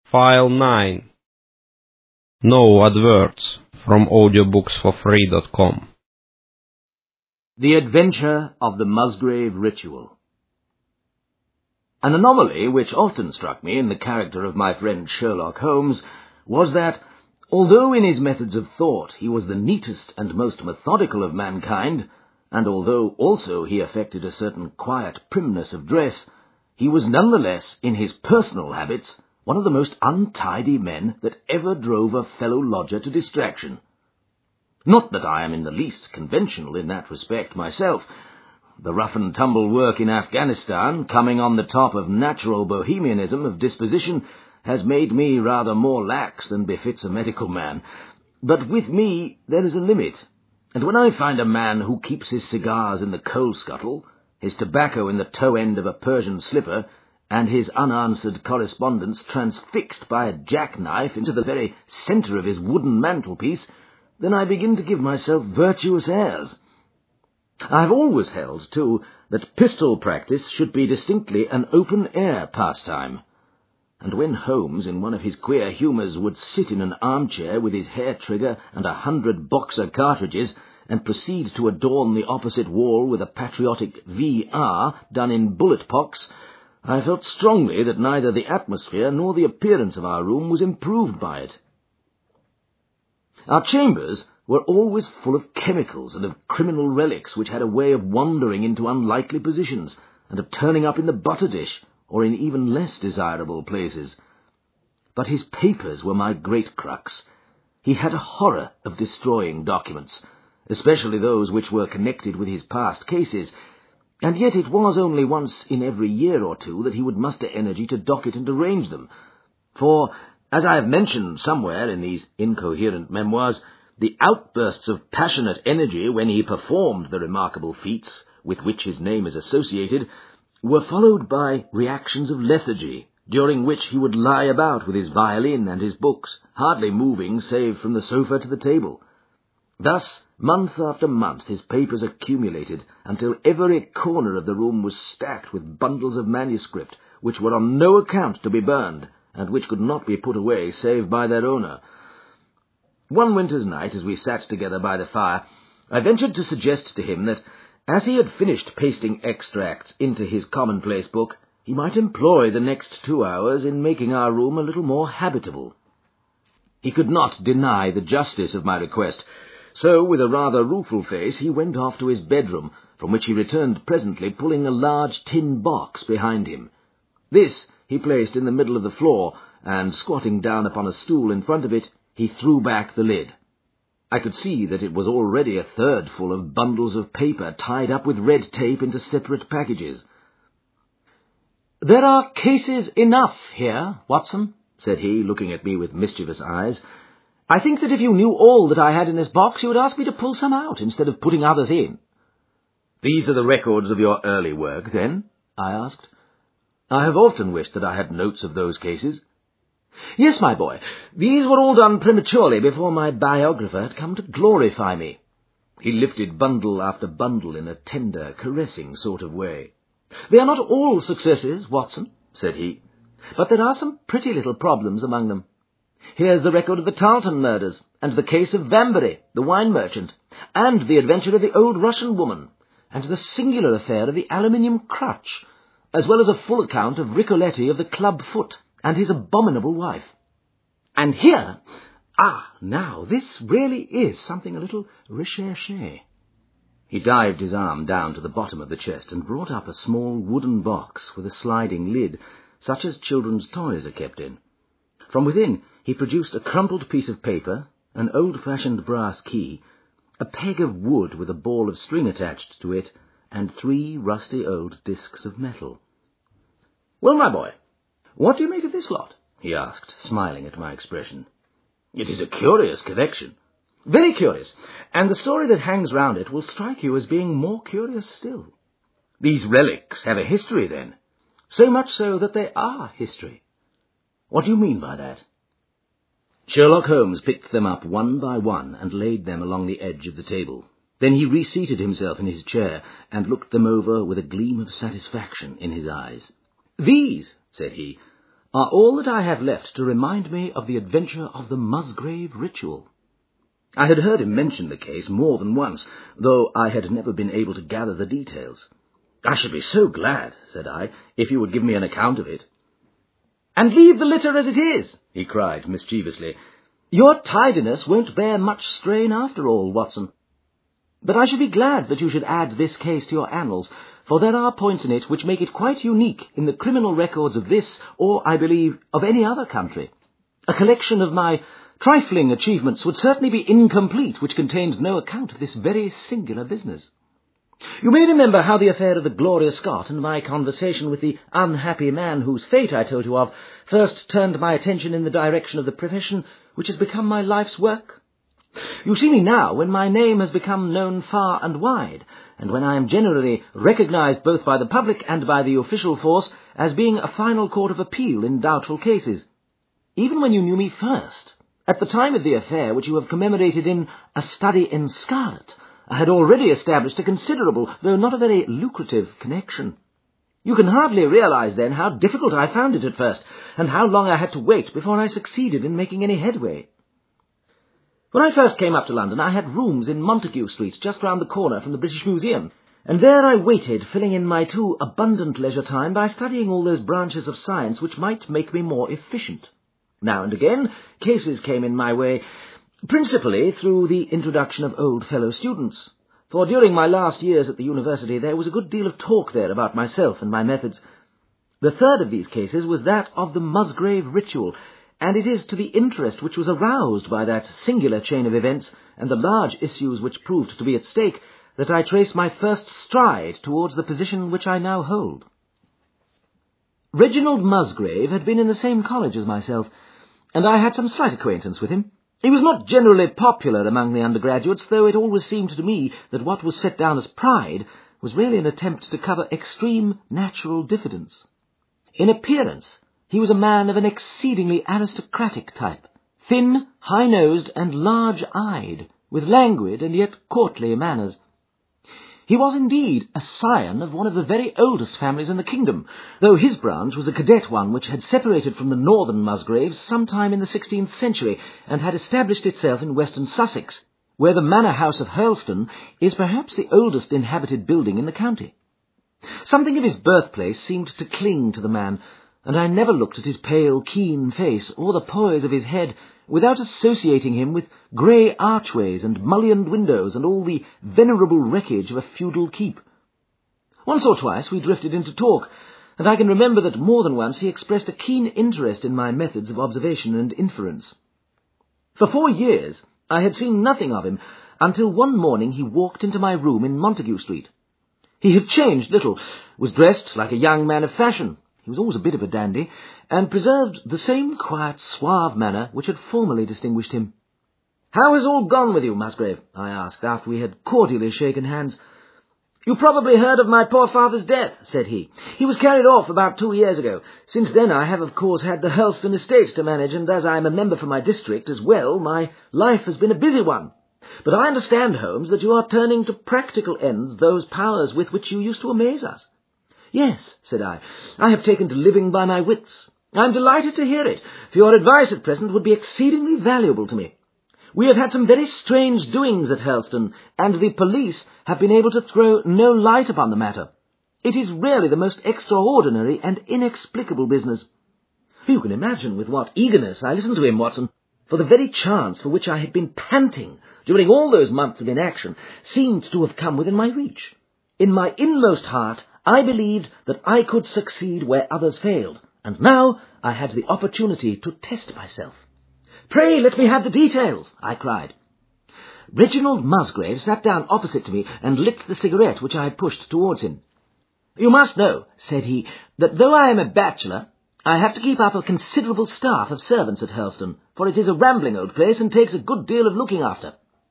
File 9. No adverts from audiobooksforfree.com. The Adventure of the Musgrave Ritual. An anomaly which often struck me in the character of my friend Sherlock Holmes was that, although in his methods of thought he was the neatest and most methodical of mankind, and although also he affected a certain quiet primness of dress, he was nonetheless, in his personal habits, one of the most untidy men that ever drove a fellow lodger to distraction. Not that I am in the least conventional in that respect myself. The rough-and-tumble work in Afghanistan, coming on the top of natural bohemianism of disposition, has made me rather more lax than befits a medical man. But with me there is a limit, and when I find a man who keeps his cigars in the coal scuttle, his tobacco in the toe-end of a Persian slipper, and his unanswered correspondence transfixed by a jackknife into the very centre of his wooden mantelpiece, then I begin to give myself virtuous airs. I have always held, too, that pistol practice should be distinctly an open-air pastime. And when Holmes, in one of his queer humours, would sit in an armchair with his hair-trigger and 100 Boxer cartridges, and proceed to adorn the opposite wall with a patriotic V.R. done in bullet-pox, I felt strongly that neither the atmosphere nor the appearance of our room was improved by it. Our chambers were always full of chemicals and of criminal relics which had a way of wandering into unlikely positions, and of turning up in the butter dish, or in even less desirable places. But his papers were my great crux. He had a horror of destroying documents, especially those which were connected with his past cases, and yet it was only once in every year or two that he would muster energy to docket and arrange them. For, as I have mentioned somewhere in these incoherent memoirs, the outbursts of passionate energy when he performed the remarkable feats with which his name is associated were followed by reactions of lethargy, during which he would lie about with his violin and his books, hardly moving save from the sofa to the table. Thus, month after month, his papers accumulated until every corner of the room was stacked with bundles of manuscript, which were on no account to be burned, and which could not be put away save by their owner. One winter's night, as we sat together by the fire, I ventured to suggest to him that, as he had finished pasting extracts into his commonplace book, he might employ the next 2 hours in making our room a little more habitable. He could not deny the justice of my request, so, with a rather rueful face, he went off to his bedroom, from which he returned presently, pulling a large tin box behind him. This he placed in the middle of the floor, and, squatting down upon a stool in front of it, he threw back the lid. I could see that it was already a third full of bundles of paper tied up with red tape into separate packages. "There are cases enough here, Watson," said he, looking at me with mischievous eyes. "I think that if you knew all that I had in this box, you would ask me to pull some out instead of putting others in." "These are the records of your early work, then?" I asked. "I have often wished that I had notes of those cases." "Yes, my boy. These were all done prematurely before my biographer had come to glorify me." He lifted bundle after bundle in a tender, caressing sort of way. "They are not all successes, Watson," said he, "but there are some pretty little problems among them. Here's the record of the Tarleton murders, and the case of Vambery, the wine merchant, and the adventure of the old Russian woman, and the singular affair of the aluminium crutch, as well as a full account of Ricoletti of the club foot, and his abominable wife. And here, now, this really is something a little recherché." He dived his arm down to the bottom of the chest and brought up a small wooden box with a sliding lid, such as children's toys are kept in. From within he produced a crumpled piece of paper, an old-fashioned brass key, a peg of wood with a ball of string attached to it, and 3 rusty old discs of metal. "Well, my boy, what do you make of this lot?" he asked, smiling at my expression. "It is a curious collection." "Very curious, and the story that hangs round it will strike you as being more curious still." "These relics have a history, then?" "So much so that they are history." "What do you mean by that?" Sherlock Holmes picked them up one by one and laid them along the edge of the table. Then he reseated himself in his chair and looked them over with a gleam of satisfaction in his eyes. "These," said he, are all that I have left to remind me of the adventure of the Musgrave Ritual. I had heard him mention the case more than once, though I had never been able to gather the details. "I should be so glad," said I, "if you would give me an account of it." "And leave the litter as it is," he cried mischievously. "Your tidiness won't bear much strain after all, Watson. But I should be glad that you should add this case to your annals, for there are points in it which make it quite unique in the criminal records of this, or, I believe, of any other country. A collection of my trifling achievements would certainly be incomplete which contained no account of this very singular business. You may remember how the affair of the Gloria Scott and my conversation with the unhappy man whose fate I told you of first turned my attention in the direction of the profession which has become my life's work. You see me now when my name has become known far and wide, and when I am generally recognized both by the public and by the official force as being a final court of appeal in doubtful cases. Even when you knew me first, at the time of the affair which you have commemorated in A Study in Scarlet, I had already established a considerable, though not a very lucrative, connection. You can hardly realize, then, how difficult I found it at first, and how long I had to wait before I succeeded in making any headway. When I first came up to London, I had rooms in Montague Street, just round the corner from the British Museum, and there I waited, filling in my too abundant leisure time by studying all those branches of science which might make me more efficient. Now and again, cases came in my way, principally through the introduction of old fellow students, for during my last years at the university there was a good deal of talk there about myself and my methods. The third of these cases was that of the Musgrave Ritual, and it is to the interest which was aroused by that singular chain of events and the large issues which proved to be at stake that I trace my first stride towards the position which I now hold. Reginald Musgrave had been in the same college as myself, and I had some slight acquaintance with him. He was not generally popular among the undergraduates, though it always seemed to me that what was set down as pride was really an attempt to cover extreme natural diffidence. In appearance, he was a man of an exceedingly aristocratic type, thin, high-nosed, and large-eyed, with languid and yet courtly manners. He was indeed a scion of one of the very oldest families in the kingdom, though his branch was a cadet one which had separated from the northern Musgraves sometime in the 16th century and had established itself in western Sussex, where the manor house of Hurlstone is perhaps the oldest inhabited building in the county. Something of his birthplace seemed to cling to the man, and I never looked at his pale, keen face or the poise of his head without associating him with grey archways and mullioned windows and all the venerable wreckage of a feudal keep. Once or twice we drifted into talk, and I can remember that more than once he expressed a keen interest in my methods of observation and inference. For 4 years I had seen nothing of him until one morning he walked into my room in Montague Street. He had changed little, was dressed like a young man of fashion. He was always a bit of a dandy, and preserved the same quiet, suave manner which had formerly distinguished him. "How has all gone with you, Musgrave?" I asked, after we had cordially shaken hands. "You probably heard of my poor father's death," said he. "He was carried off about 2 years ago. Since then I have, of course, had the Hurlstone estate to manage, and as I am a member for my district as well, my life has been a busy one. But I understand, Holmes, that you are turning to practical ends those powers with which you used to amaze us." "Yes," said I have taken to living by my wits. I am delighted to hear it, for your advice at present would be exceedingly valuable to me. We have had some very strange doings at Hurlstone, and the police have been able to throw no light upon the matter. It is really the most extraordinary and inexplicable business." You can imagine with what eagerness I listened to him, Watson, for the very chance for which I had been panting during all those months of inaction seemed to have come within my reach. In my inmost heart I believed that I could succeed where others failed, and now I had the opportunity to test myself. "Pray let me have the details," I cried. Reginald Musgrave sat down opposite to me and lit the cigarette which I had pushed towards him. "You must know," said he, "that though I am a bachelor, I have to keep up a considerable staff of servants at Hurlstone, for it is a rambling old place and takes a good deal of looking after.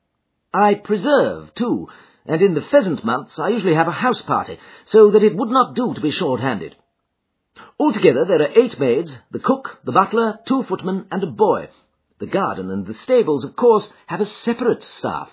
I preserve, too, and in the pheasant months I usually have a house party, so that it would not do to be short-handed. Altogether there are 8 maids, the cook, the butler, 2 footmen, and a boy. The garden and the stables, of course, have a separate staff.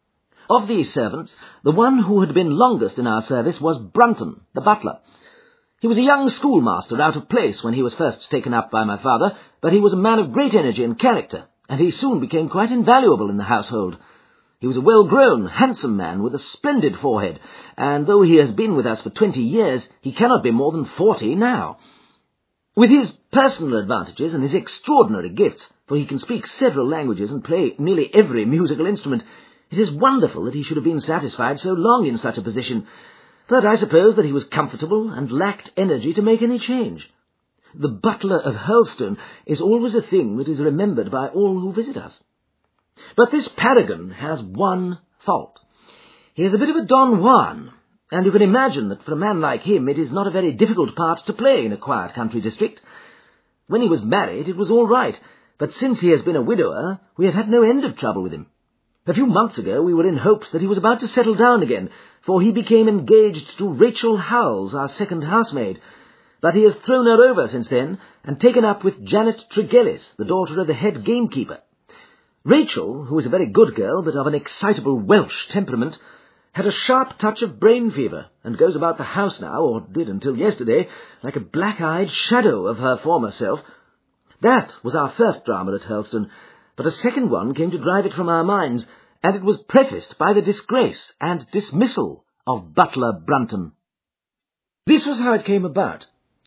Of these servants, the one who had been longest in our service was Brunton, the butler. He was a young schoolmaster out of place when he was first taken up by my father, but he was a man of great energy and character, and he soon became quite invaluable in the household. He was a well-grown, handsome man with a splendid forehead, and though he has been with us for 20 years, he cannot be more than 40 now. With his personal advantages and his extraordinary gifts, for he can speak several languages and play nearly every musical instrument, it is wonderful that he should have been satisfied so long in such a position, but I suppose that he was comfortable and lacked energy to make any change. The butler of Hurlstone is always a thing that is remembered by all who visit us. But this paragon has one fault. He is a bit of a Don Juan, and you can imagine that for a man like him it is not a very difficult part to play in a quiet country district. When he was married it was all right, but since he has been a widower we have had no end of trouble with him. A few months ago we were in hopes that he was about to settle down again, for he became engaged to Rachel Howells, our second housemaid, but he has thrown her over since then and taken up with Janet Tregellis, the daughter of the head gamekeeper. Rachel, who is a very good girl but of an excitable Welsh temperament, had a sharp touch of brain fever and goes about the house now, or did until yesterday, like a black-eyed shadow of her former self. That was our first drama at Hurlstone, but a second one came to drive it from our minds, and it was prefaced by the disgrace and dismissal of Butler Brunton. This was how it came about.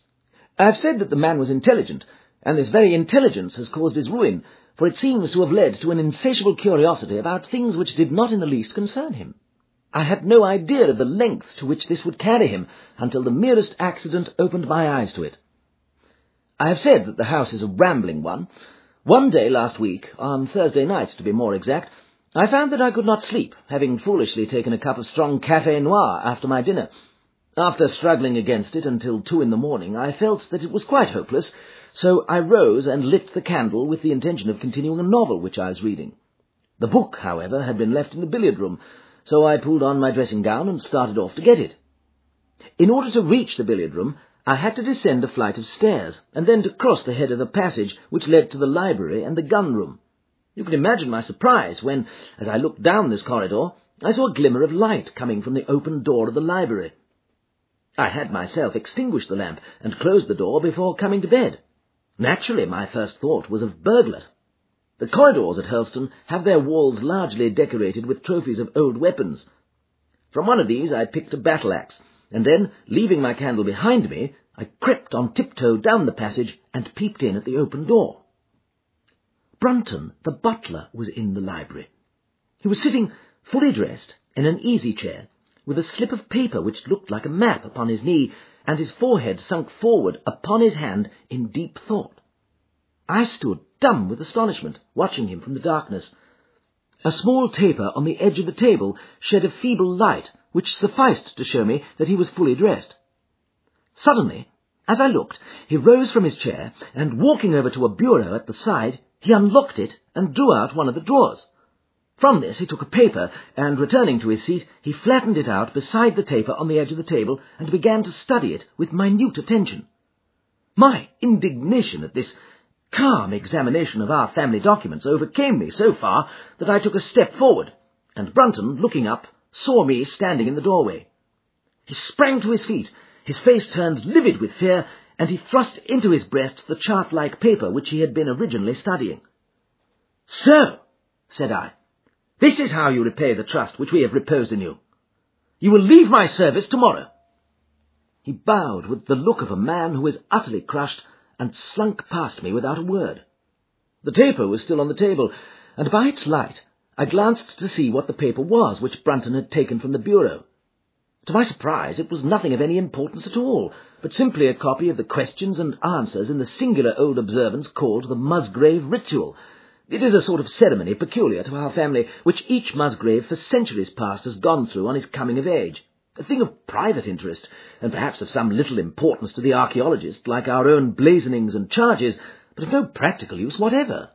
I have said that the man was intelligent, and this very intelligence has caused his ruin, for it seems to have led to an insatiable curiosity about things which did not in the least concern him. I had no idea of the length to which this would carry him until the merest accident opened my eyes to it. I have said that the house is a rambling one. One day last week, on Thursday night to be more exact, I found that I could not sleep, having foolishly taken a cup of strong café noir after my dinner. After struggling against it until 2 in the morning, I felt that it was quite hopeless, so I rose and lit the candle with the intention of continuing a novel which I was reading. The book, however, had been left in the billiard-room, so I pulled on my dressing-gown and started off to get it. In order to reach the billiard-room, I had to descend a flight of stairs, and then to cross the head of the passage which led to the library and the gun-room. You can imagine my surprise when, as I looked down this corridor, I saw a glimmer of light coming from the open door of the library. I had myself extinguished the lamp and closed the door before coming to bed. Naturally, my first thought was of burglars. The corridors at Hurlstone have their walls largely decorated with trophies of old weapons. From one of these I picked a battle-axe, and then, leaving my candle behind me, I crept on tiptoe down the passage and peeped in at the open door. Brunton, the butler, was in the library. He was sitting, fully dressed, in an easy-chair, with a slip of paper which looked like a map upon his knee, and his forehead sunk forward upon his hand in deep thought. I stood dumb with astonishment, watching him from the darkness. A small taper on the edge of the table shed a feeble light, which sufficed to show me that he was fully dressed. Suddenly, as I looked, he rose from his chair, and walking over to a bureau at the side, he unlocked it and drew out one of the drawers. From this he took a paper, and returning to his seat, he flattened it out beside the taper on the edge of the table, and began to study it with minute attention. My indignation at this calm examination of our family documents overcame me so far that I took a step forward, and Brunton, looking up, saw me standing in the doorway. He sprang to his feet, his face turned livid with fear, and he thrust into his breast the chart-like paper which he had been originally studying. "So," said I, "this is how you repay the trust which we have reposed in you. You will leave my service tomorrow." He bowed with the look of a man who is utterly crushed, and slunk past me without a word. The taper was still on the table, and by its light I glanced to see what the paper was which Brunton had taken from the bureau. To my surprise, it was nothing of any importance at all, but simply a copy of the questions and answers in the singular old observance called the Musgrave Ritual. It is a sort of ceremony peculiar to our family, which each Musgrave for centuries past has gone through on his coming of age, a thing of private interest, and perhaps of some little importance to the archaeologist, like our own blazonings and charges, but of no practical use whatever.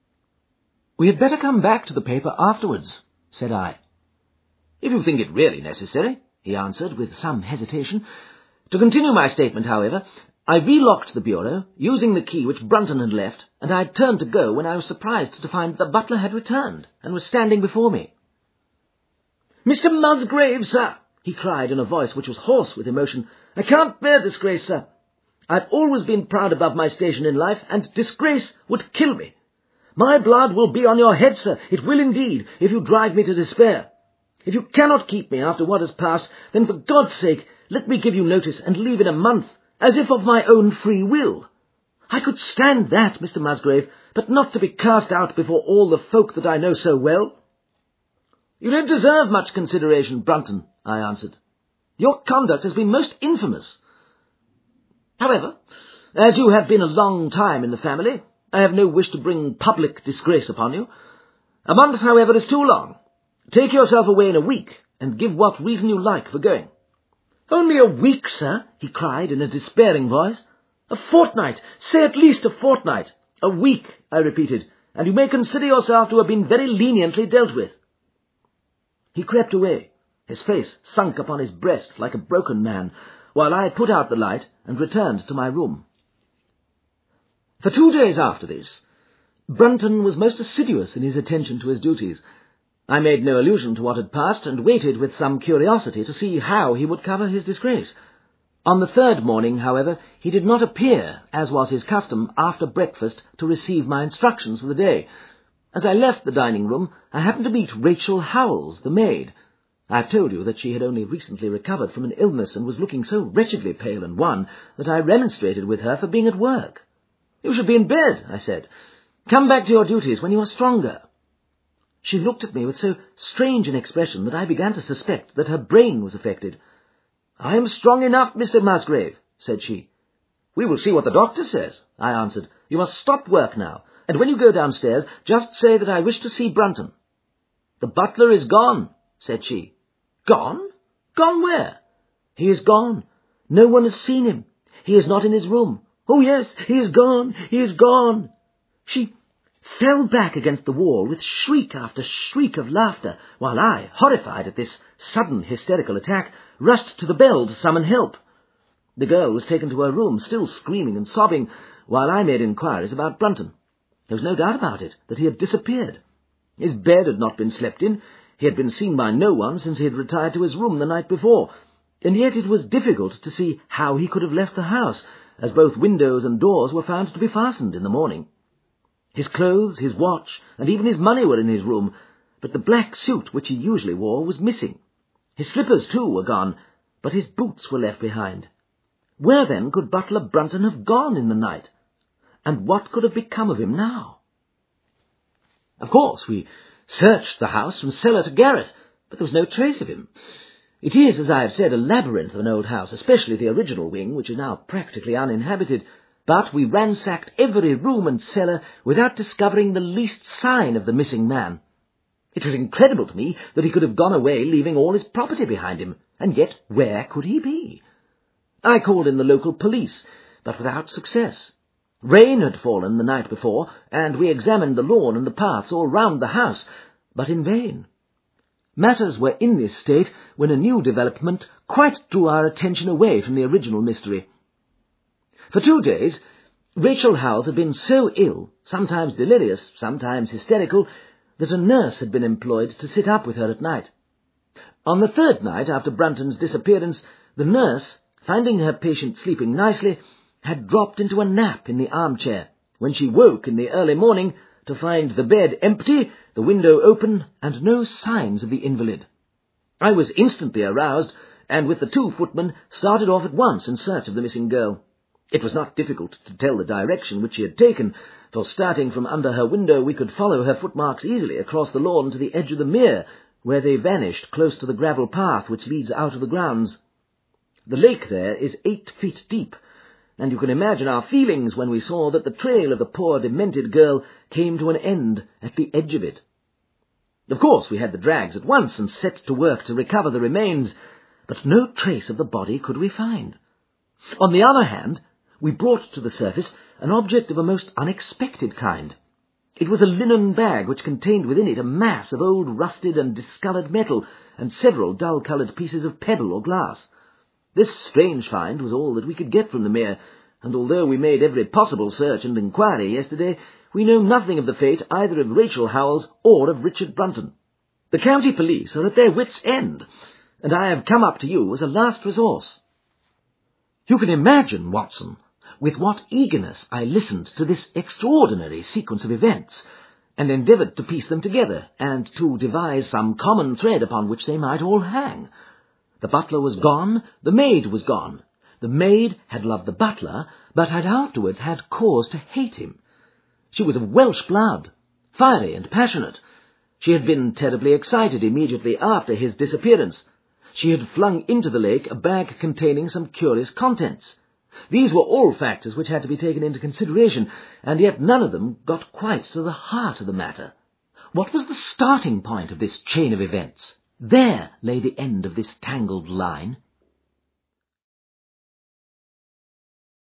"We had better come back to the paper afterwards," said I. "If you think it really necessary," he answered with some hesitation. To continue my statement, however, I relocked the bureau, using the key which Brunton had left, and I had turned to go when I was surprised to find the butler had returned, and was standing before me. "Mr. Musgrave, sir," he cried in a voice which was hoarse with emotion, I can't bear disgrace, sir. I've always been proud above my station in life, and disgrace would kill me. My blood will be on your head, sir. It will indeed, if you drive me to despair. If you cannot keep me after what has passed, then for God's sake, let me give you notice and leave in a month, as if of my own free will. I could stand that, Mr. Musgrave, but not to be cast out before all the folk that I know so well. You don't deserve much consideration, Brunton, I answered. Your conduct has been most infamous. However, as you have been a long time in the family, I have no wish to bring public disgrace upon you. A month, however, is too long. Take yourself away in a week, and give what reason you like for going. Only a week, sir, he cried in a despairing voice. A fortnight, say at least a fortnight. A week, I repeated, and you may consider yourself to have been very leniently dealt with. He crept away, his face sunk upon his breast like a broken man, while I put out the light and returned to my room. For 2 days after this, Brunton was most assiduous in his attention to his duties. I made no allusion to what had passed, and waited with some curiosity to see how he would cover his disgrace. On the third morning, however, he did not appear, as was his custom, after breakfast to receive my instructions for the day. As I left the dining-room, I happened to meet Rachel Howells, the maid. I have told you that she had only recently recovered from an illness and was looking so wretchedly pale and wan that I remonstrated with her for being at work. "You should be in bed," I said. "Come back to your duties when you are stronger." She looked at me with so strange an expression that I began to suspect that her brain was affected. "I am strong enough, Mr. Musgrave," said she. "We will see what the doctor says," I answered. "You must stop work now, and when you go downstairs, just say that I wish to see Brunton." "The butler is gone," said she. "Gone? Gone where?" "He is gone. No one has seen him. He is not in his room. Oh, yes, he is gone. He is gone." She fell back against the wall with shriek after shriek of laughter, while I, horrified at this sudden hysterical attack, rushed to the bell to summon help. The girl was taken to her room, still screaming and sobbing, while I made inquiries about Brunton. There was no doubt about it that he had disappeared. His bed had not been slept in. He had been seen by no one since he had retired to his room the night before, and yet it was difficult to see how he could have left the house, as both windows and doors were found to be fastened in the morning. His clothes, his watch, and even his money were in his room, but the black suit which he usually wore was missing. His slippers, too, were gone, but his boots were left behind. Where, then, could Butler Brunton have gone in the night? And what could have become of him now? Of course, we searched the house from cellar to garret, but there was no trace of him. It is, as I have said, a labyrinth of an old house, especially the original wing, which is now practically uninhabited. But we ransacked every room and cellar without discovering the least sign of the missing man. It was incredible to me that he could have gone away leaving all his property behind him, and yet where could he be? I called in the local police, but without success. Rain had fallen the night before, and we examined the lawn and the paths all round the house, but in vain. Matters were in this state when a new development quite drew our attention away from the original mystery. For 2 days, Rachel Howells had been so ill, sometimes delirious, sometimes hysterical, that a nurse had been employed to sit up with her at night. On the third night after Brunton's disappearance, the nurse, finding her patient sleeping nicely, had dropped into a nap in the armchair, when she woke in the early morning to find the bed empty, the window open, and no signs of the invalid. I was instantly aroused, and with the 2 footmen started off at once in search of the missing girl. It was not difficult to tell the direction which she had taken, for starting from under her window we could follow her footmarks easily across the lawn to the edge of the mere, where they vanished close to the gravel path which leads out of the grounds. The lake there is 8 feet deep, and you can imagine our feelings when we saw that the trail of the poor demented girl came to an end at the edge of it. Of course we had the drags at once and set to work to recover the remains, but no trace of the body could we find. On the other hand, we brought to the surface an object of a most unexpected kind. It was a linen bag which contained within it a mass of old rusted and discoloured metal and several dull-coloured pieces of pebble or glass. This strange find was all that we could get from the mere, and although we made every possible search and inquiry yesterday, we know nothing of the fate either of Rachel Howells or of Richard Brunton. The county police are at their wits' end, and I have come up to you as a last resource. You can imagine, Watson, with what eagerness I listened to this extraordinary sequence of events, and endeavoured to piece them together, and to devise some common thread upon which they might all hang. The butler was gone, the maid was gone. The maid had loved the butler, but had afterwards had cause to hate him. She was of Welsh blood, fiery and passionate. She had been terribly excited immediately after his disappearance. She had flung into the lake a bag containing some curious contents. These were all factors which had to be taken into consideration, and yet none of them got quite to the heart of the matter. What was the starting point of this chain of events? There lay the end of this tangled line.